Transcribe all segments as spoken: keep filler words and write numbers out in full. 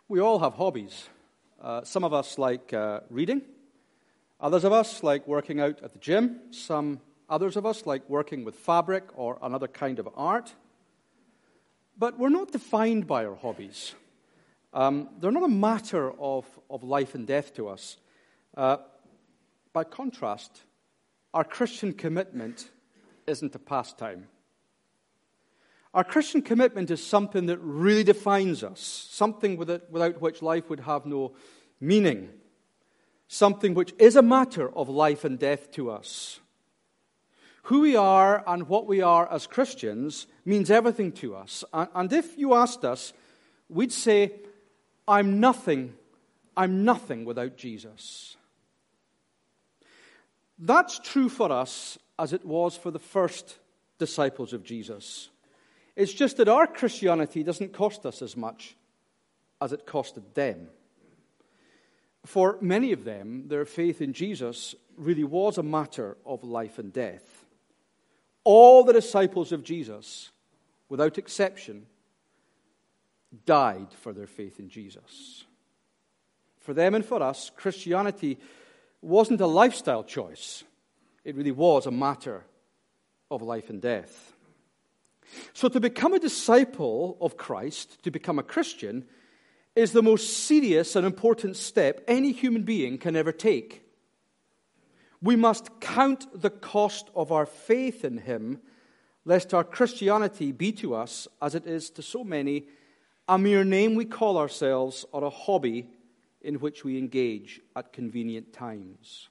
We all have hobbies. Uh, some of us like uh, reading. Others of us like working out at the gym. Some others of us like working with fabric or another kind of art. But we're not defined by our hobbies. Um, they're not a matter of, of life and death to us. Uh, by contrast, our Christian commitment isn't a pastime. Our Christian commitment is something that really defines us, something with it, without which life would have no meaning, something which is a matter of life and death to us. Who we are and what we are as Christians means everything to us. And, and if you asked us, we'd say, I'm nothing, I'm nothing without Jesus. That's true for us as it was for the first disciples of Jesus. It's just that our Christianity doesn't cost us as much as it costed them. For many of them, their faith in Jesus really was a matter of life and death. All the disciples of Jesus, without exception, died for their faith in Jesus. For them and for us, Christianity wasn't a lifestyle choice. It really was a matter of life and death. So to become a disciple of Christ, to become a Christian, is the most serious and important step any human being can ever take. We must count the cost of our faith in Him, lest our Christianity be to us, as it is to so many, a mere name we call ourselves or a hobby in which we engage at convenient times.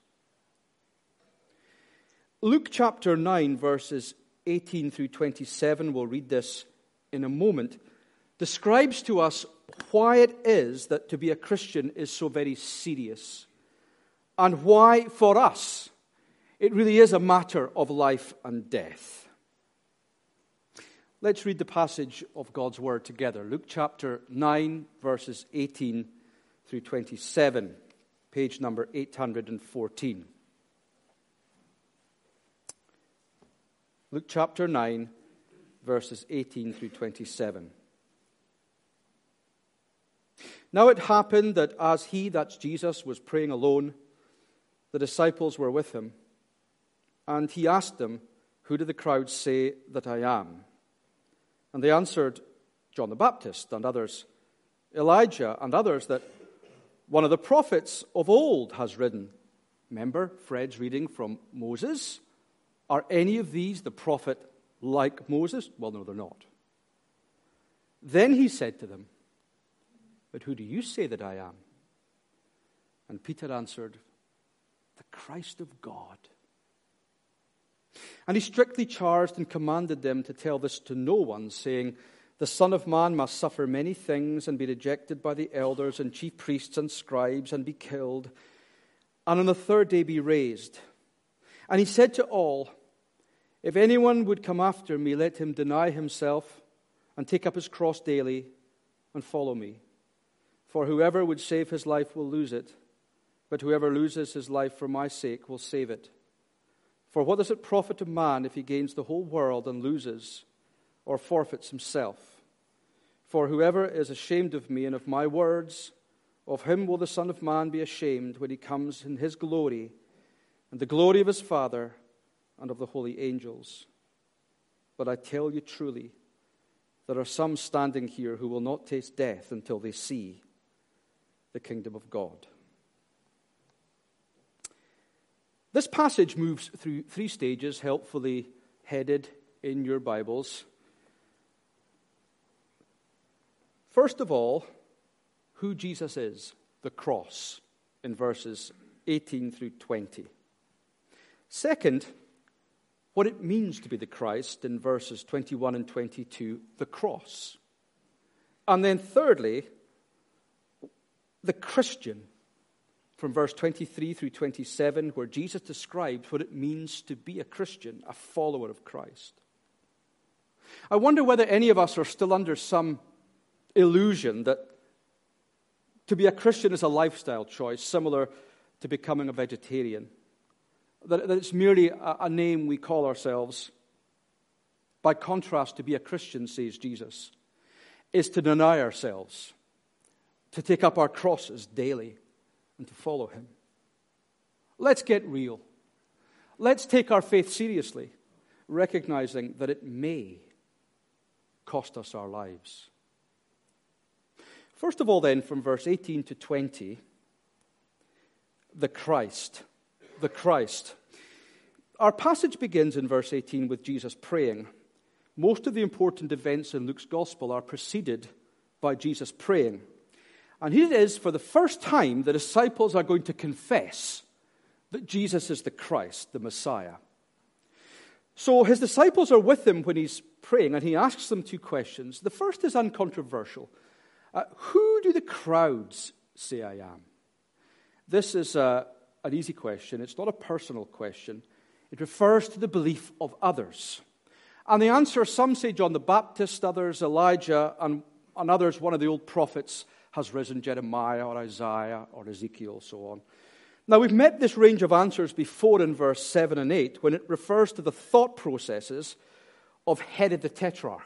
Luke chapter nine, verses eighteen through twenty-seven, we'll read this in a moment, describes to us why it is that to be a Christian is so very serious, and why, for us, it really is a matter of life and death. Let's read the passage of God's Word together. Luke chapter nine, verses eighteen through twenty-seven, page number eight hundred fourteen. Luke chapter nine, verses eighteen through twenty-seven. Now it happened that as he, that's Jesus, was praying alone, the disciples were with him. And he asked them, "Who do the crowds say that I am?" And they answered, "John the Baptist," and others, "Elijah," and others that one of the prophets of old has risen. Remember Fred's reading from Moses? Are any of these the prophet like Moses? Well, no, they're not. Then he said to them, "But who do you say that I am?" And Peter answered, "The Christ of God." And he strictly charged and commanded them to tell this to no one, saying, "The Son of Man must suffer many things and be rejected by the elders and chief priests and scribes and be killed, and on the third day be raised." And he said to all, "If anyone would come after me, let him deny himself and take up his cross daily and follow me. For whoever would save his life will lose it, but whoever loses his life for my sake will save it. For what does it profit a man if he gains the whole world and loses or forfeits himself? For whoever is ashamed of me and of my words, of him will the Son of Man be ashamed when he comes in his glory and the glory of his Father and of the holy angels. But I tell you truly, there are some standing here who will not taste death until they see the kingdom of God." This passage moves through three stages, helpfully headed in your Bibles. First of all, who Jesus is, the cross, in verses eighteen through twenty. Second, what it means to be the Christ in verses twenty-one and twenty-two, the cross. And then thirdly, the Christian, from verse twenty-three through twenty-seven, where Jesus describes what it means to be a Christian, a follower of Christ. I wonder whether any of us are still under some illusion that to be a Christian is a lifestyle choice, similar to becoming a vegetarian. That, that it's merely a, a name we call ourselves. By contrast, to be a Christian, says Jesus, is to deny ourselves, to take up our crosses daily and to follow him. Let's get real. Let's take our faith seriously, recognizing that it may cost us our lives. First of all, then, from verse eighteen to twenty, the Christ. The Christ. Our passage begins in verse eighteen with Jesus praying. Most of the important events in Luke's gospel are preceded by Jesus praying. And here it is, for the first time, the disciples are going to confess that Jesus is the Christ, the Messiah. So his disciples are with him when he's praying, and he asks them two questions. The first is uncontroversial. Uh, who do the crowds say I am? This is uh, an easy question. It's not a personal question. It refers to the belief of others. And the answer, some say John the Baptist, others Elijah, and, and others one of the old prophets has risen, Jeremiah or Isaiah or Ezekiel, so on. Now, we've met this range of answers before in verse seven and eight when it refers to the thought processes of Herod the Tetrarch.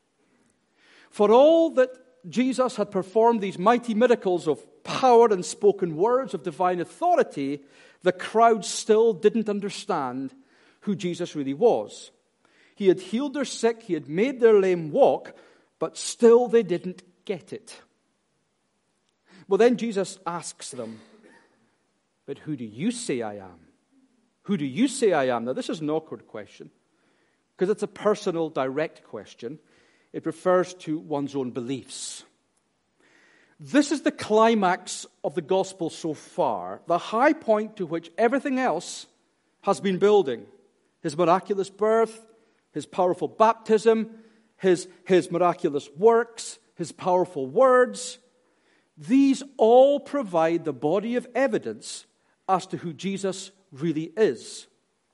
For all that Jesus had performed these mighty miracles of power and spoken words of divine authority, the crowd still didn't understand who Jesus really was. He had healed their sick, he had made their lame walk, but still they didn't get it. Well, then Jesus asks them, but who do you say I am? Who do you say I am? Now, this is an awkward question because it's a personal, direct question. It refers to one's own beliefs. This is the climax of the gospel so far, the high point to which everything else has been building. His miraculous birth, his powerful baptism, his, his miraculous works, his powerful words. These all provide the body of evidence as to who Jesus really is.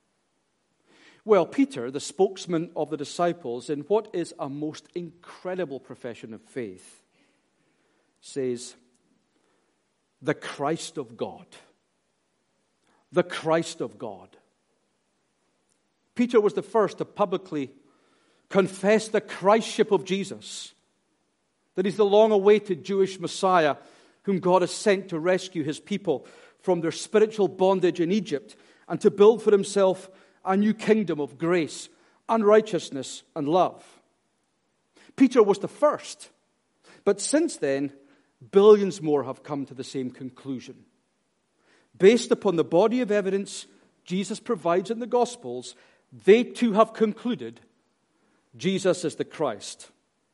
Well, Peter, the spokesman of the disciples, in what is a most incredible profession of faith, says, the Christ of God. The Christ of God. Peter was the first to publicly confess the Christship of Jesus, that he's the long-awaited Jewish Messiah whom God has sent to rescue his people from their spiritual bondage in Egypt and to build for himself a new kingdom of grace and righteousness and love. Peter was the first, but since then, billions more have come to the same conclusion. Based upon the body of evidence Jesus provides in the Gospels, they too have concluded Jesus is the Christ.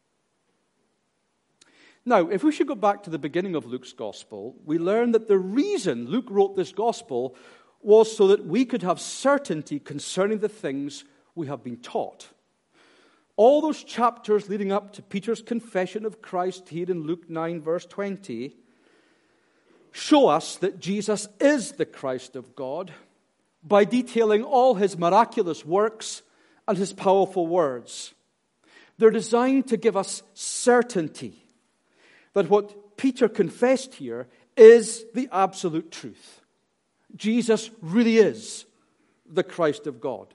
Now, if we should go back to the beginning of Luke's Gospel, we learn that the reason Luke wrote this Gospel was so that we could have certainty concerning the things we have been taught. All those chapters leading up to Peter's confession of Christ here in Luke nine, verse twenty, show us that Jesus is the Christ of God by detailing all his miraculous works and his powerful words. They're designed to give us certainty that what Peter confessed here is the absolute truth. Jesus really is the Christ of God.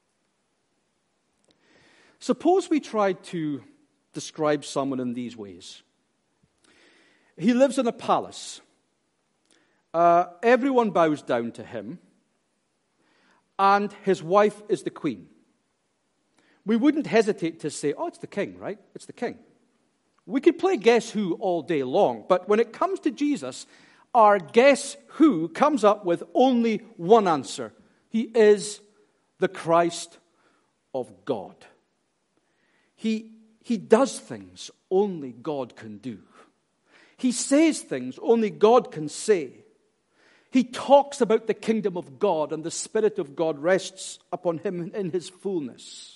Suppose we tried to describe someone in these ways. He lives in a palace. Uh, everyone bows down to him. And his wife is the queen. We wouldn't hesitate to say, oh, it's the king, right? It's the king. We could play Guess Who all day long, but when it comes to Jesus, our Guess Who comes up with only one answer. He is the Christ of God. He, he does things only God can do. He says things only God can say. He talks about the kingdom of God, and the Spirit of God rests upon him in his fullness.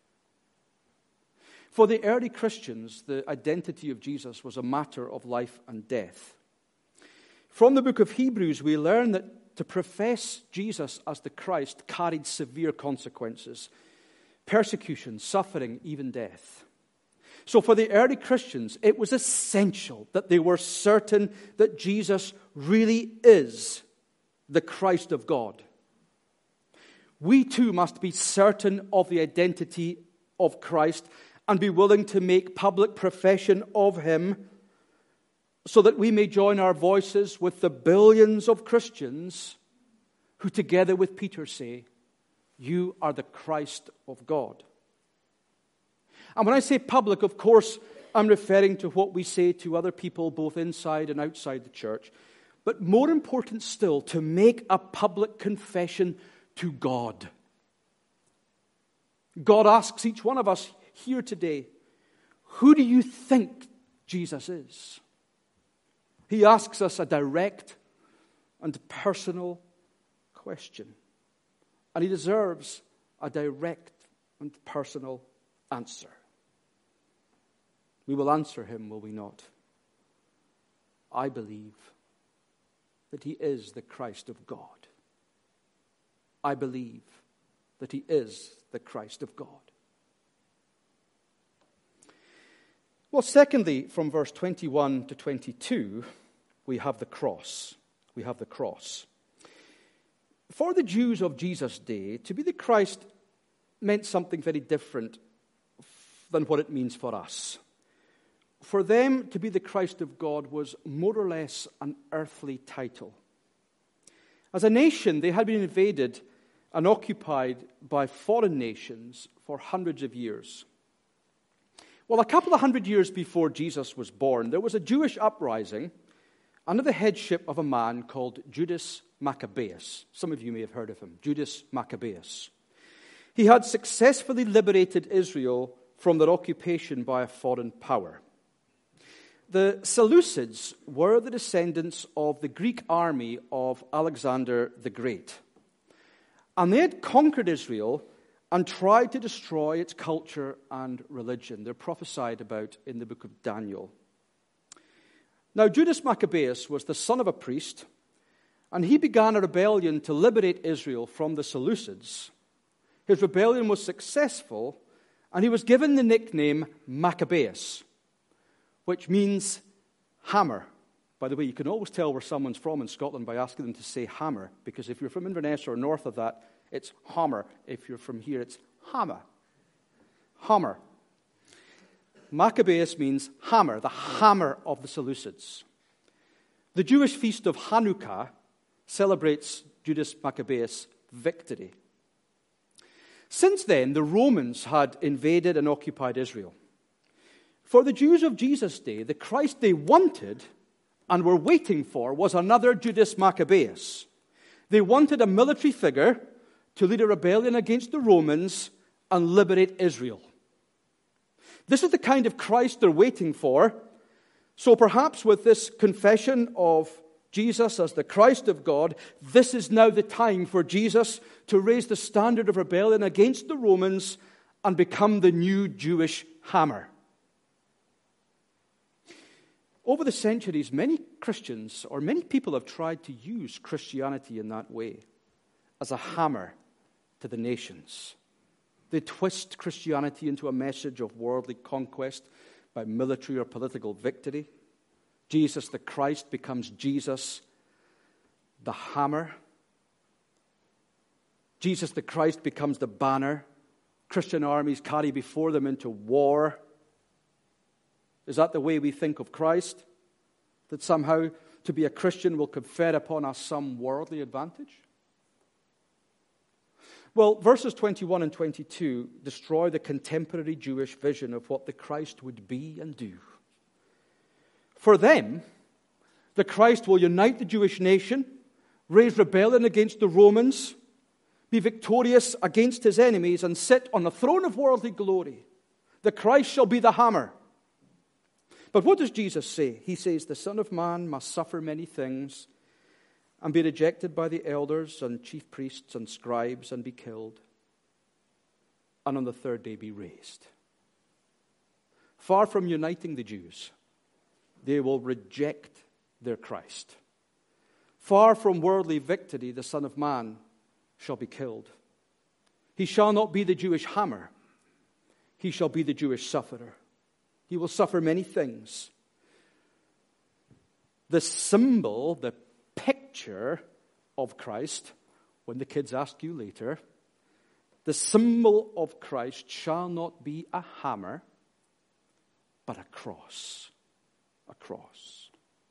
For the early Christians, the identity of Jesus was a matter of life and death. From the book of Hebrews, we learn that to profess Jesus as the Christ carried severe consequences: persecution, suffering, even death. So for the early Christians, it was essential that they were certain that Jesus really is the Christ of God. We too must be certain of the identity of Christ and be willing to make public profession of him so that we may join our voices with the billions of Christians who together with Peter say, "You are the Christ of God." And when I say public, of course, I'm referring to what we say to other people both inside and outside the church. But more important still, to make a public confession to God. God asks each one of us here today, who do you think Jesus is? He asks us a direct and personal question. And he deserves a direct and personal answer. We will answer him, will we not? I believe that he is the Christ of God. I believe that he is the Christ of God. Well, secondly, from verse twenty-one to twenty-two, we have the cross. We have the cross. For the Jews of Jesus' day, to be the Christ meant something very different than what it means for us. For them, to be the Christ of God was more or less an earthly title. As a nation, they had been invaded and occupied by foreign nations for hundreds of years. Well, a couple of hundred years before Jesus was born, there was a Jewish uprising under the headship of a man called Judas Maccabeus. Some of you may have heard of him, Judas Maccabeus. He had successfully liberated Israel from their occupation by a foreign power. The Seleucids were the descendants of the Greek army of Alexander the Great. And they had conquered Israel and tried to destroy its culture and religion. They're prophesied about in the book of Daniel. Now, Judas Maccabeus was the son of a priest, and he began a rebellion to liberate Israel from the Seleucids. His rebellion was successful, and he was given the nickname Maccabeus, which means hammer. By the way, you can always tell where someone's from in Scotland by asking them to say hammer, because if you're from Inverness or north of that, it's hammer. If you're from here, it's hammer. Hammer. Maccabeus means hammer, the hammer of the Seleucids. The Jewish feast of Hanukkah celebrates Judas Maccabeus' victory. Since then, the Romans had invaded and occupied Israel. For the Jews of Jesus' day, the Christ they wanted and were waiting for was another Judas Maccabeus. They wanted a military figure to lead a rebellion against the Romans and liberate Israel. This is the kind of Christ they're waiting for. So perhaps with this confession of Jesus as the Christ of God, this is now the time for Jesus to raise the standard of rebellion against the Romans and become the new Jewish hammer. Over the centuries, many Christians or many people have tried to use Christianity in that way, as a hammer to the nations. They twist Christianity into a message of worldly conquest by military or political victory. Jesus the Christ becomes Jesus the hammer. Jesus the Christ becomes the banner Christian armies carry before them into war. Is that the way we think of Christ? That somehow to be a Christian will confer upon us some worldly advantage? Well, verses twenty-one and twenty-two destroy the contemporary Jewish vision of what the Christ would be and do. For them, the Christ will unite the Jewish nation, raise rebellion against the Romans, be victorious against his enemies, and sit on the throne of worldly glory. The Christ shall be the hammer. But what does Jesus say? He says, the Son of Man must suffer many things and be rejected by the elders and chief priests and scribes and be killed, and on the third day be raised. Far from uniting the Jews, they will reject their Christ. Far from worldly victory, the Son of Man shall be killed. He shall not be the Jewish hammer. He shall be the Jewish sufferer. He will suffer many things. The symbol, the picture of Christ, when the kids ask you later, the symbol of Christ shall not be a hammer, but a cross. A cross.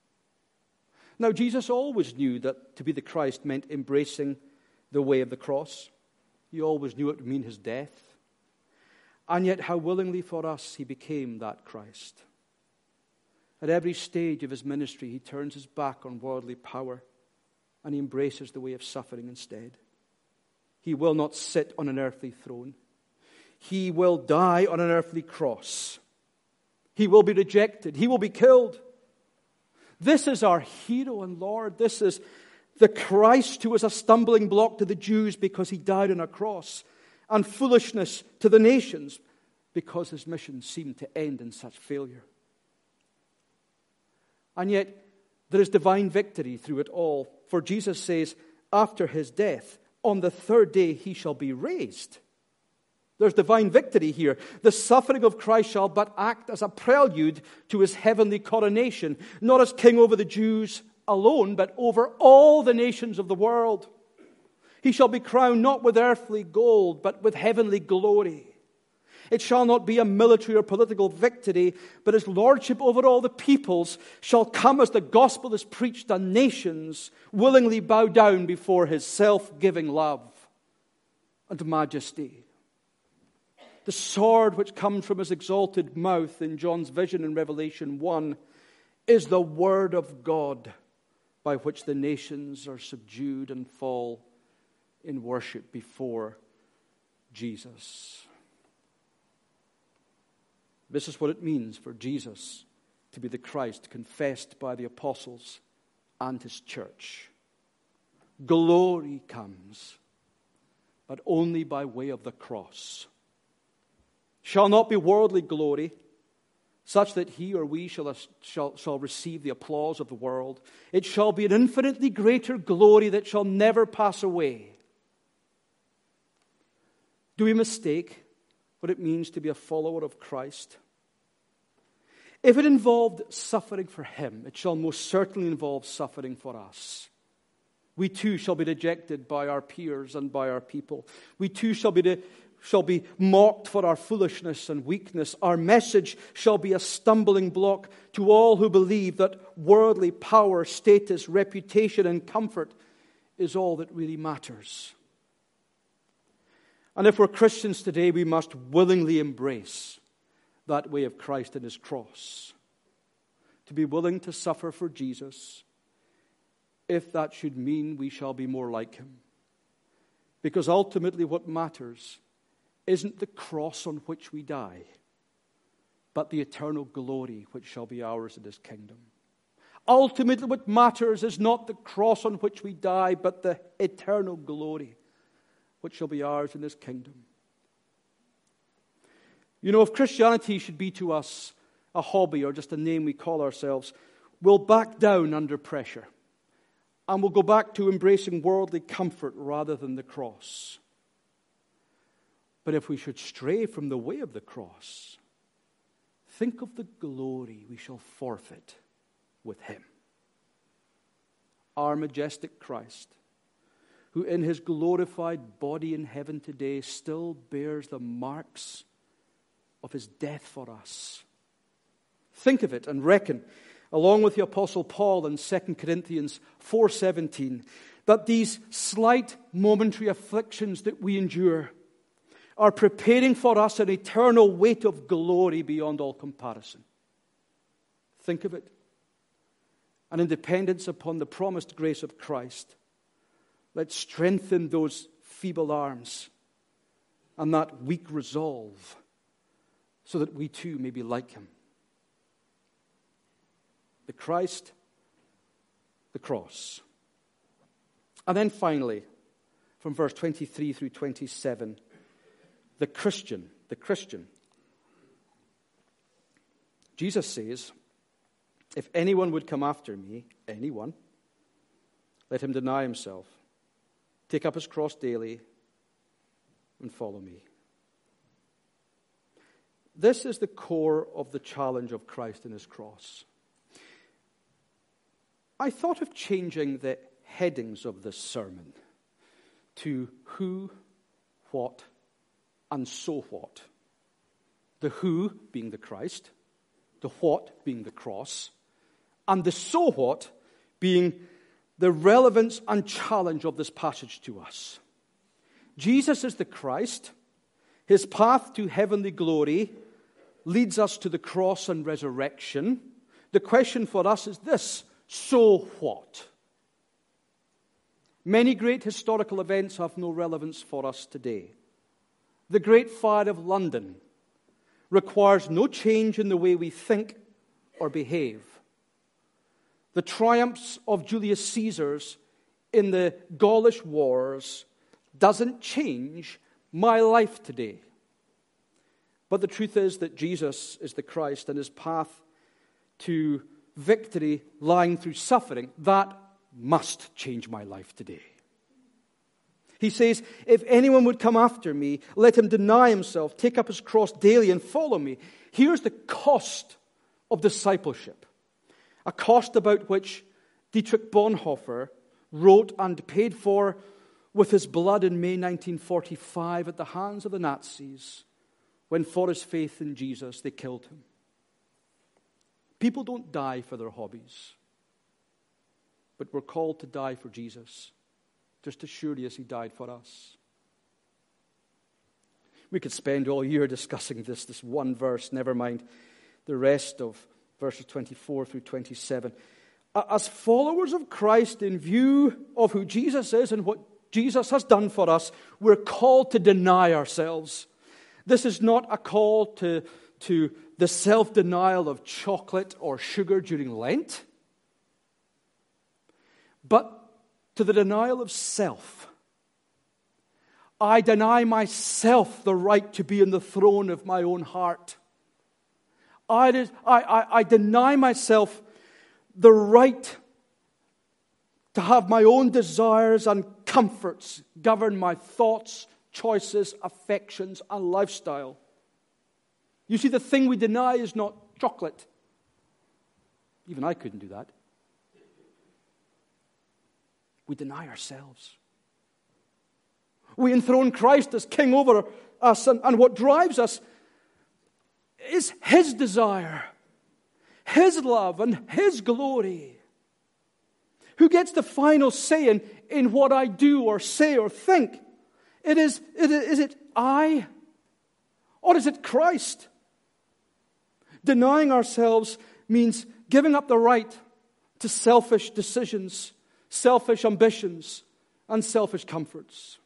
Now, Jesus always knew that to be the Christ meant embracing the way of the cross. He always knew it would mean his death. And yet, how willingly for us he became that Christ. At every stage of his ministry, he turns his back on worldly power and he embraces the way of suffering instead. He will not sit on an earthly throne. He will die on an earthly cross. He will be rejected. He will be killed. This is our hero and Lord. This is the Christ who was a stumbling block to the Jews because he died on a cross, and foolishness to the nations because his mission seemed to end in such failure. And yet, there is divine victory through it all. For Jesus says, after his death, on the third day he shall be raised. There's divine victory here. The suffering of Christ shall but act as a prelude to his heavenly coronation, not as king over the Jews alone, but over all the nations of the world. He shall be crowned not with earthly gold, but with heavenly glory. It shall not be a military or political victory, but his lordship over all the peoples shall come as the gospel is preached, and nations willingly bow down before his self-giving love and majesty. The sword which comes from his exalted mouth in John's vision in Revelation one is the word of God, by which the nations are subdued and fall in worship before Jesus. This is what it means for Jesus to be the Christ confessed by the apostles and his church. Glory comes, but only by way of the cross. Shall not be worldly glory, such that he or we shall, shall, shall receive the applause of the world. It shall be an infinitely greater glory that shall never pass away. Do we mistake what it means to be a follower of Christ? If it involved suffering for him, it shall most certainly involve suffering for us. We too shall be rejected by our peers and by our people. We too shall be de- shall be mocked for our foolishness and weakness. Our message shall be a stumbling block to all who believe that worldly power, status, reputation, and comfort is all that really matters. And if we're Christians today, we must willingly embrace that way of Christ and his cross. To be willing to suffer for Jesus, if that should mean we shall be more like him. Because ultimately what matters isn't the cross on which we die, but the eternal glory which shall be ours in his kingdom. Ultimately what matters is not the cross on which we die, but the eternal glory which shall be ours in his kingdom. You know, if Christianity should be to us a hobby or just a name we call ourselves, we'll back down under pressure. And we'll go back to embracing worldly comfort rather than the cross. But if we should stray from the way of the cross, think of the glory we shall forfeit with him. Our majestic Christ, who in his glorified body in heaven today still bears the marks of his death for us. Think of it and reckon, along with the Apostle Paul in Second Corinthians four seventeen, that these slight momentary afflictions that we endure are preparing for us an eternal weight of glory beyond all comparison. Think of it. And in dependence upon the promised grace of Christ, let's strengthen those feeble arms and that weak resolve so that we too may be like him. The Christ, the cross. And then finally, from verse twenty-three through twenty-seven, the Christian, the Christian. Jesus says, if anyone would come after me, anyone, let him deny himself, take up his cross daily, and follow me. This is the core of the challenge of Christ and his cross. I thought of changing the headings of this sermon to who, what, and so what. The who being the Christ, the what being the cross, and the so what being the relevance and challenge of this passage to us. Jesus is the Christ. His path to heavenly glory leads us to the cross and resurrection. The question for us is this: so what? Many great historical events have no relevance for us today. The Great Fire of London requires no change in the way we think or behave. The triumphs of Julius Caesar's in the Gaulish Wars doesn't change my life today. But the truth is that Jesus is the Christ, and his path to victory lying through suffering, that must change my life today. He says, if anyone would come after me, let him deny himself, take up his cross daily and follow me. Here's the cost of discipleship, a cost about which Dietrich Bonhoeffer wrote and paid for with his blood in May nineteen forty-five at the hands of the Nazis, when for his faith in Jesus they killed him. People don't die for their hobbies, but we're called to die for Jesus, just as surely as he died for us. We could spend all year discussing this, this one verse, never mind the rest of verses twenty-four through twenty-seven. As followers of Christ, in view of who Jesus is and what Jesus has done for us, we're called to deny ourselves. This is not a call to, to the self-denial of chocolate or sugar during Lent, but to the denial of self. I deny myself the right to be on the throne of my own heart. I, I, I, I deny myself the right to have my own desires and comforts govern my thoughts, choices, affections, and lifestyle. You see, the thing we deny is not chocolate. Even I couldn't do that. We deny ourselves. We enthrone Christ as king over us, and, and what drives us is his desire, his love, and his glory. Who gets the final say in, in what I do or say or think? It is, it is, is it I? Or is it Christ? Denying ourselves means giving up the right to selfish decisions, selfish ambitions, and selfish comforts.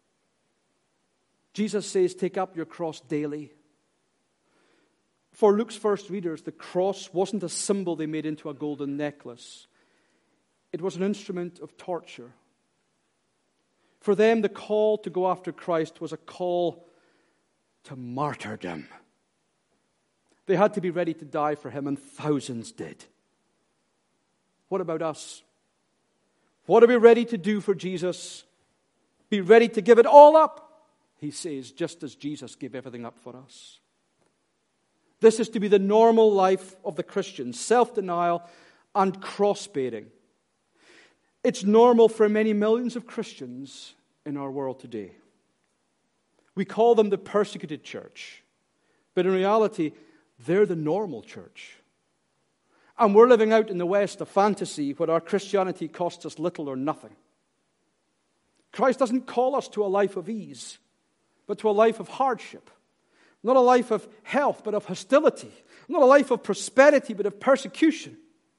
Jesus says, take up your cross daily. For Luke's first readers, the cross wasn't a symbol they made into a golden necklace. It was an instrument of torture. For them, the call to go after Christ was a call to martyrdom. They had to be ready to die for him, and thousands did. What about us? What are we ready to do for Jesus? Be ready to give it all up, he says, just as Jesus gave everything up for us. This is to be the normal life of the Christian, self-denial and cross-bearing. It's normal for many millions of Christians in our world today. We call them the persecuted church, but in reality, they're the normal church. And we're living out in the West a fantasy where our Christianity costs us little or nothing. Christ doesn't call us to a life of ease, but to a life of hardship. Not a life of health, but of hostility. Not a life of prosperity, but of persecution.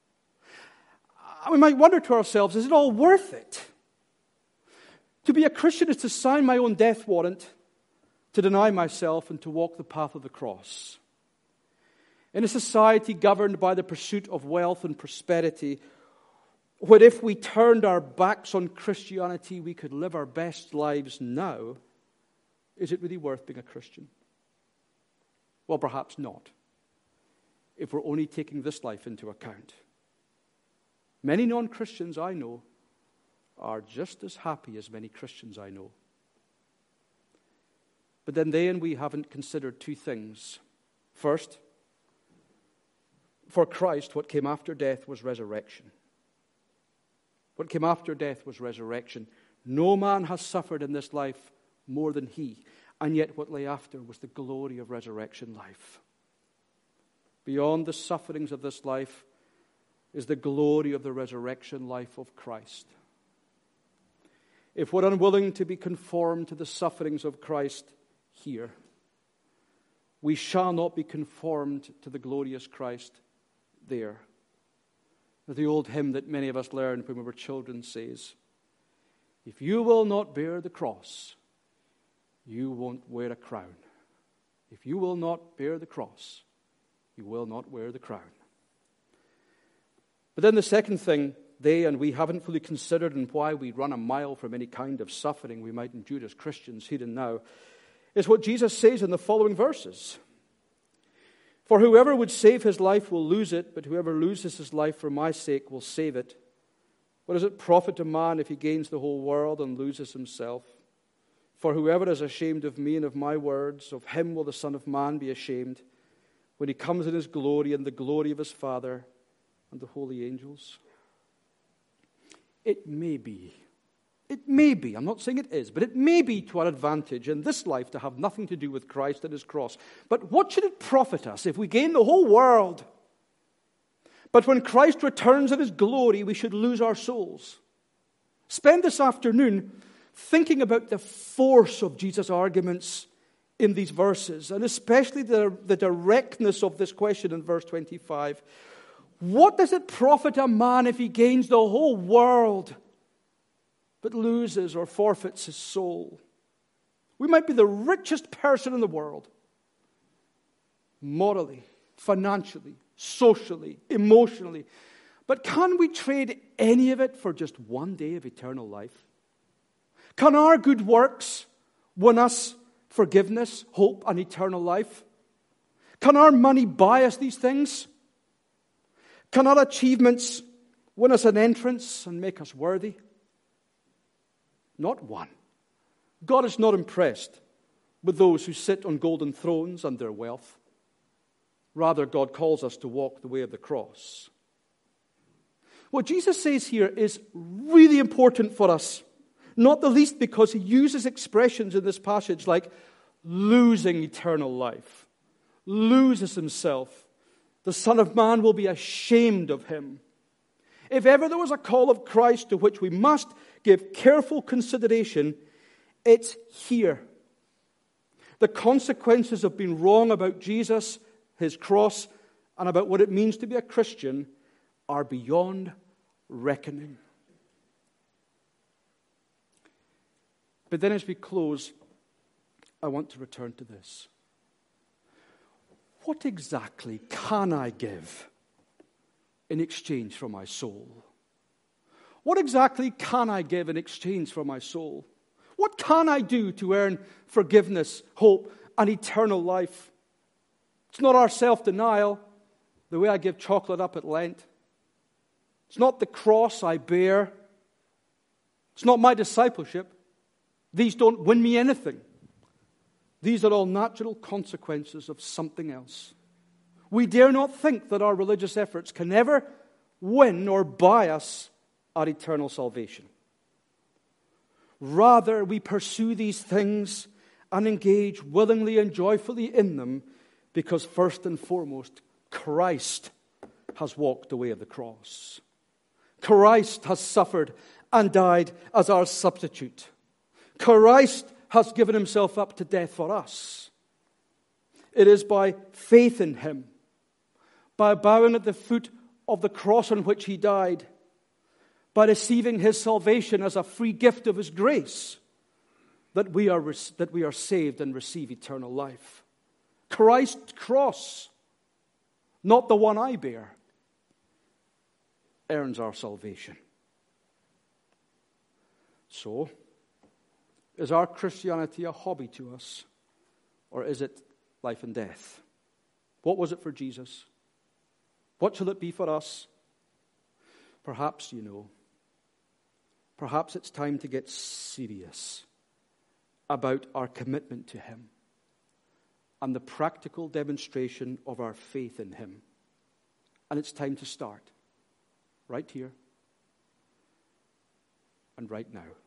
We might wonder to ourselves, is it all worth it? To be a Christian is to sign my own death warrant, to deny myself, and to walk the path of the cross. In a society governed by the pursuit of wealth and prosperity, what if we turned our backs on Christianity, we could live our best lives now? Is it really worth being a Christian? Well, perhaps not, if we're only taking this life into account. Many non-Christians I know are just as happy as many Christians I know. But then they and we haven't considered two things. First, for Christ, what came after death was resurrection. What came after death was resurrection. No man has suffered in this life more than he. And yet what lay after was the glory of resurrection life. Beyond the sufferings of this life, is the glory of the resurrection life of Christ. If we're unwilling to be conformed to the sufferings of Christ here, we shall not be conformed to the glorious Christ there. The old hymn that many of us learned when we were children says, if you will not bear the cross, you won't wear a crown. If you will not bear the cross, you will not wear the crown. But then the second thing they and we haven't fully considered, and why we run a mile from any kind of suffering we might endure as Christians here and now, is what Jesus says in the following verses. For whoever would save his life will lose it, but whoever loses his life for my sake will save it. What does it profit a man if he gains the whole world and loses himself? For whoever is ashamed of me and of my words, of him will the Son of Man be ashamed, when he comes in his glory and the glory of his Father and the holy angels. It may be, it may be, I'm not saying it is, but it may be to our advantage in this life to have nothing to do with Christ and his cross. But what should it profit us if we gain the whole world, but when Christ returns in his glory, we should lose our souls? Spend this afternoon thinking about the force of Jesus' arguments in these verses, and especially the, the directness of this question in verse twenty-five. What does it profit a man if he gains the whole world, but loses or forfeits his soul? We might be the richest person in the world, morally, financially, socially, emotionally, but can we trade any of it for just one day of eternal life? Can our good works win us forgiveness, hope, and eternal life? Can our money buy us these things? Can our achievements win us an entrance and make us worthy? Not one. God is not impressed with those who sit on golden thrones and their wealth. Rather, God calls us to walk the way of the cross. What Jesus says here is really important for us, not the least because he uses expressions in this passage like losing eternal life, loses himself. The Son of Man will be ashamed of him. If ever there was a call of Christ to which we must give careful consideration, it's here. The consequences of being wrong about Jesus, his cross, and about what it means to be a Christian are beyond reckoning. But then as we close, I want to return to this. What exactly can I give in exchange for my soul? What exactly can I give in exchange for my soul? What can I do to earn forgiveness, hope, and eternal life? It's not our self-denial, the way I give chocolate up at Lent. It's not the cross I bear. It's not my discipleship. These don't win me anything. These are all natural consequences of something else. We dare not think that our religious efforts can ever win or buy us our eternal salvation. Rather, we pursue these things and engage willingly and joyfully in them because first and foremost, Christ has walked the way of the cross. Christ has suffered and died as our substitute. Christ has given himself up to death for us. It is by faith in him, by bowing at the foot of the cross on which he died, by receiving his salvation as a free gift of his grace, that we are, that we are saved and receive eternal life. Christ's cross, not the one I bear, earns our salvation. So, is our Christianity a hobby to us, or is it life and death? What was it for Jesus? What shall it be for us? Perhaps you know. Perhaps it's time to get serious about our commitment to him and the practical demonstration of our faith in him. And it's time to start right here and right now.